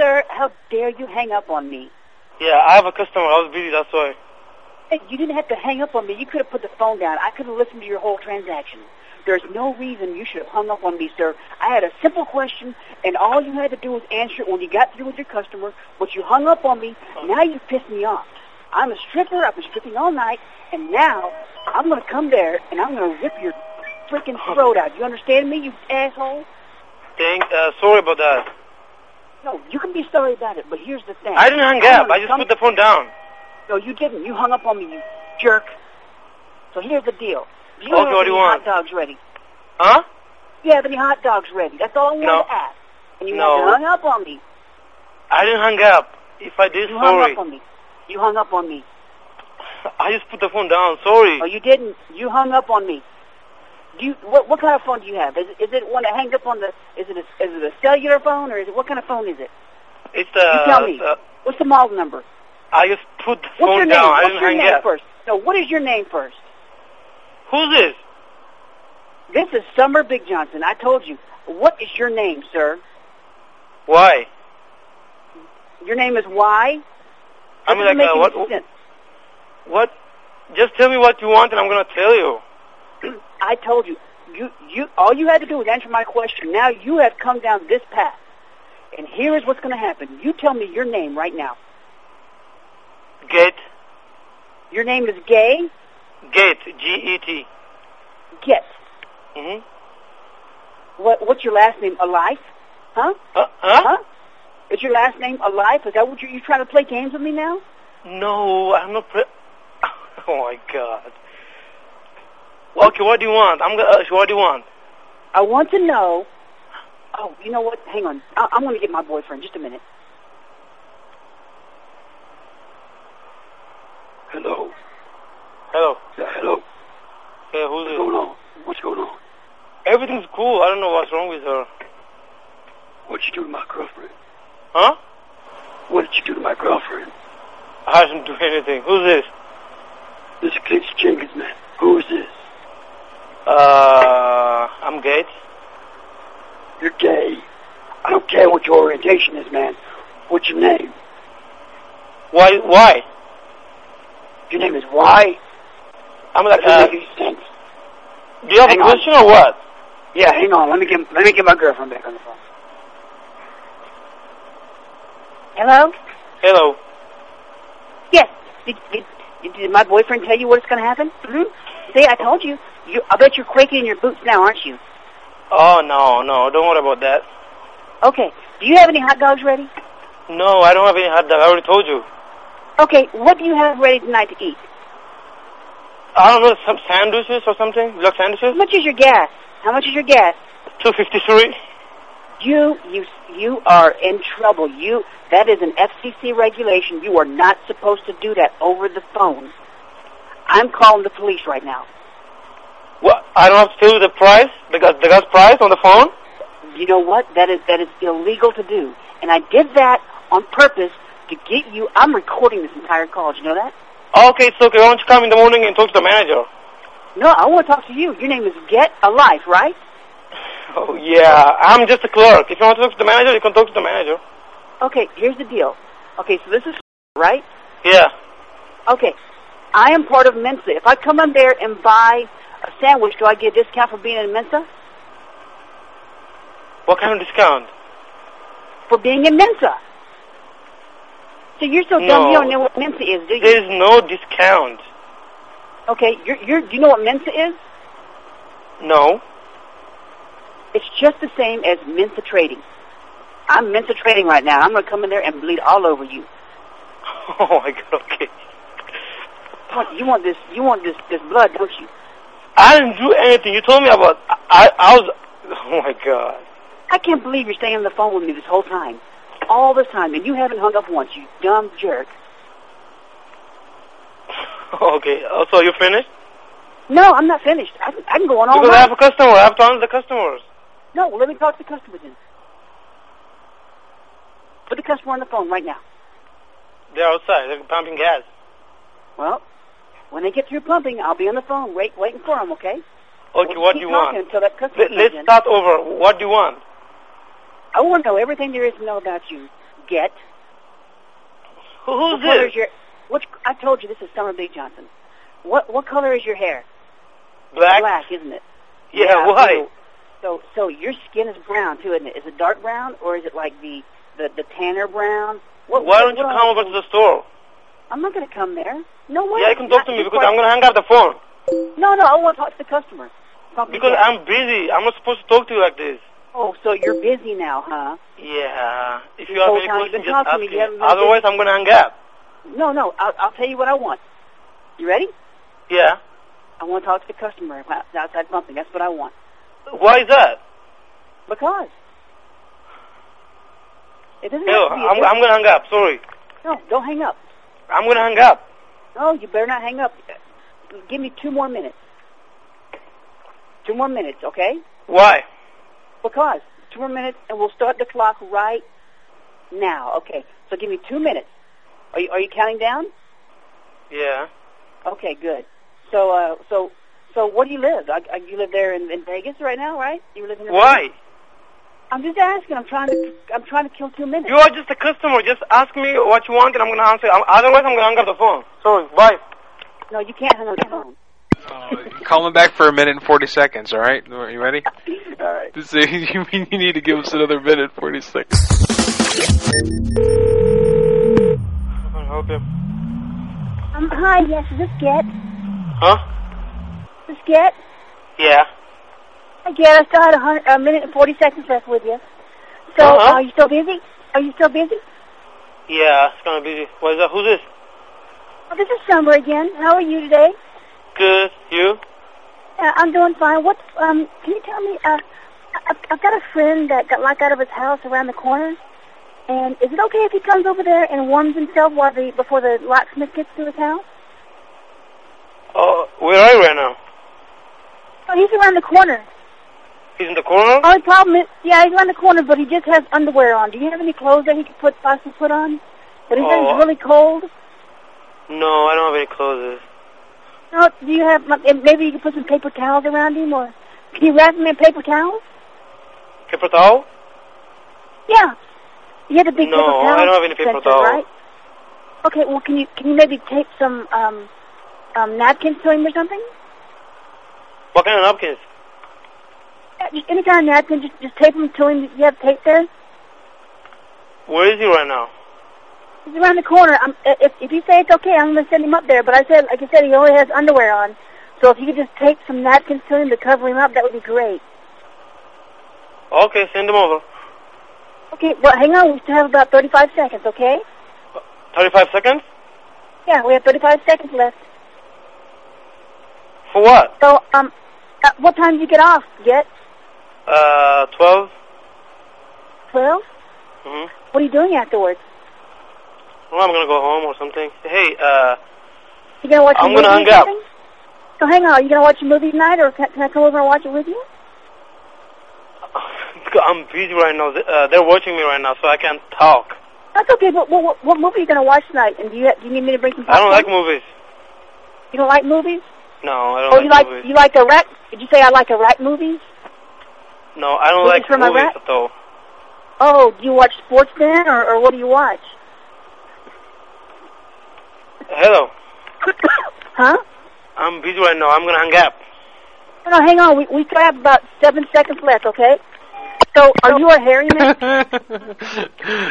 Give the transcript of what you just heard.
Sir, how dare you hang up on me? Yeah, I have a customer. I was busy, that's why. Hey, you didn't have to hang up on me. You could have put the phone down. I could have listened to your whole transaction. There's no reason you should have hung up on me, sir. I had a simple question, and all you had to do was answer it when you got through with your customer, but you hung up on me. Now you pissed me off. I'm a stripper. I've been stripping all night, and now I'm going to come there, and I'm going to rip your freaking throat out. You understand me, you asshole? Sorry about that. No, you can be sorry about it, but here's the thing. I didn't hang up. I just put the phone down. No, you didn't. You hung up on me, you jerk. So here's the deal. Do you Okay, have what do any you want? hot dogs ready? Huh? Do you have any hot dogs ready? That's all I wanted to ask. And you hung up on me. I didn't hang up. If I did, You sorry. hung up on me. You hung up on me. I just put the phone down. Sorry. Oh, you didn't. You hung up on me. Do you? What kind of phone do you have? Is it one that hangs up on the? Is it a cellular phone or is it what kind of phone is it? It's the. You tell me. What's the model number? I just put the What's your phone name? down. I What's didn't your hang name up. first? No, what is your name first? Who's this? This is Summer Big Johnson. I told you. What is your name, sir? Why? Your name is Y? I mean, like, Doesn't make what? any sense. What? Just tell me what you want, and I'm gonna tell you. I told you. You. All you had to do was answer my question. Now you have come down this path, and here is what's going to happen. You tell me your name right now. Get. Your name is Gay. Get. G-E-T. Get. Mhm. What's your last name? Alive? Huh? Huh? Is your last name Alive? Is that what you trying to play games with me now? No, I'm not. Oh my God. Okay, what do you want? What do you want? I want to know. Oh, you know what? Hang on. I'm going to get my boyfriend. Just a minute. Hello. Hello. Yeah, hello. Yeah, who's What's going on? What's going on? Everything's cool. I don't know what's wrong with her. What'd you do to my girlfriend? Huh? What did you do to my girlfriend? I didn't do anything. Who's this? This is Gates Jenkins, man. Who is this? I'm Gates. You're gay. I don't care what your orientation is, man. What's your name? Why? Your name is Y? I'm like, That doesn't make any sense. do you have a question or what? Yeah, hang on. Let me get my girlfriend back on the phone. Hello? Hello. Yes. Did my boyfriend tell you what's going to happen? Mm-hmm. See, I told you. I bet you're quaking in your boots now, aren't you? Oh, no. Don't worry about that. Okay. Do you have any hot dogs ready? No, I don't have any hot dog. I already told you. Okay. What do you have ready tonight to eat? I don't know, some sandwiches or something? You like sandwiches? How much is your gas? How much is your gas? $2.53. You are in trouble. That is an FCC regulation. You are not supposed to do that over the phone. I'm calling the police right now. What? I don't have to tell you the price? The gas price on the phone? You know what? That is illegal to do. And I did that on purpose to get you. I'm recording this entire call. Did you know that? Okay, it's okay. Why don't you come in the morning and talk to the manager? No, I want to talk to you. Your name is Get Alive, right? Oh, yeah. I'm just a clerk. If you want to talk to the manager, you can talk to the manager. Okay, here's the deal. Okay, so this is right? Yeah. Okay. I am part of Mensa. If I come in there and buy a sandwich, do I get a discount for being in Mensa? What kind of discount? For being in Mensa. So you're so dumb you don't know what Mensa is, do you? There's no discount. Okay, do you know what Mensa is? No. It's just the same as Mensa Trading. I'm Mensa Trading right now. I'm going to come in there and bleed all over you. Oh, my God, okay. You want this blood, don't you? I didn't do anything. You told me about... I was... Oh, my God. I can't believe you're staying on the phone with me this whole time. All this time, and you haven't hung up once, you dumb jerk. Okay, so you finished? No, I'm not finished. I can go on all Because night. I have a customer. I have to answer the customers. No, well, let me talk to the customer then. Put the customer on the phone right now. They're outside. They're pumping gas. Well, when they get through pumping, I'll be on the phone waiting for them, okay? Okay, what do you want? Until that customer Let's comes in. start over. What do you want? I want to know everything there is to know about you. Get. Who's color this? is your? I told you this is Summer B. Johnson. What color is your hair? Black? Black, isn't it? Yeah, why? So your skin is brown too, isn't it? Is it dark brown or is it like the tanner brown? Why don't you come over to the store? I'm not going to come there. No way. Yeah, you can talk to me because I'm going to hang up the phone. No, I want to talk to the customer. Because I'm busy. I'm not supposed to talk to you like this. Oh, so you're busy now, huh? Yeah. If you have any questions, just ask me. You Otherwise, I'm going to hang up. No. I'll tell you what I want. You ready? Yeah. I want to talk to the customer outside pumping. That's what I want. Why is that? Because. It doesn't Hell, have to be I'm going to hang up. Sorry. No, don't hang up. I'm going to hang up. No, you better not hang up. Give me 2 more minutes. 2 more minutes, okay? Why? Because 2 more minutes, and we'll start the clock right now. Okay, so give me 2 minutes. Are you counting down? Yeah. Okay, good. So where do you live? You live there in Vegas right now, right? You live in Why? Vegas? I'm just asking. I'm trying to kill 2 minutes. You are just a customer. Just ask me what you want, and I'm going to answer. Otherwise, I'm going to hang up the phone. Sorry. Bye. No, you can't hang up the phone. Call him back for 1 minute and 40 seconds, all right? Are you ready? All right. You mean you need to give us another minute, 40 seconds? Okay. Hi, yes, is this Get? Huh? Is this Get? Yeah. Hi, Get, I still had 1 minute and 40 seconds left with you. So, are you still busy? Yeah, it's kind of busy. What is that? Who's this? Oh, this is Summer again. How are you today? Good. You? I'm doing fine. Can you tell me, I've got a friend that got locked out of his house around the corner, and is it okay if he comes over there and warms himself before the locksmith gets to his house? Oh, where are you right now? Oh, he's around the corner. He's in the corner? Only problem is, yeah, he's around the corner, but he just has underwear on. Do you have any clothes that he could possibly put on? But he says it's really cold. No, I don't have any clothes. No, do you have, maybe you can put some paper towels around him, or can you wrap him in paper towels? Paper towel? Yeah. You have a big paper towel. No, I don't have any paper towel. Right? Okay, well, can you maybe tape some napkins to him or something? What kind of napkins? Yeah, just any kind of napkin, just tape them to him. You have tape there? Where is he right now? He's around the corner. If you say it's okay, I'm going to send him up there. But like I said, he only has underwear on. So if you could just tape some napkins to him to cover him up, that would be great. Okay, send him over. Okay, well, hang on. We still have about 35 seconds, okay? 35 seconds? Yeah, we have 35 seconds left. For what? So, what time do you get off, Get? 12. 12? Mm-hmm. What are you doing afterwards? Well, I'm going to go home or something. Hey, you gonna watch I'm going to hang up. So hang on, are you going to watch a movie tonight, or can I come over and watch it with you? I'm busy right now. They're watching me right now, so I can't talk. That's okay, but what movie are you going to watch tonight? And do you need me to bring some popcorn? I don't like movies. You don't like movies? No, I don't like movies. You like Iraq? Did you say I like Iraq movies? No, I don't like movies at all. Oh, do you watch sports then, or what do you watch? Hello. Huh? I'm busy right now. I'm going to hang up. No, hang on. We still have about 7 seconds left, okay? So, are you a hairy man?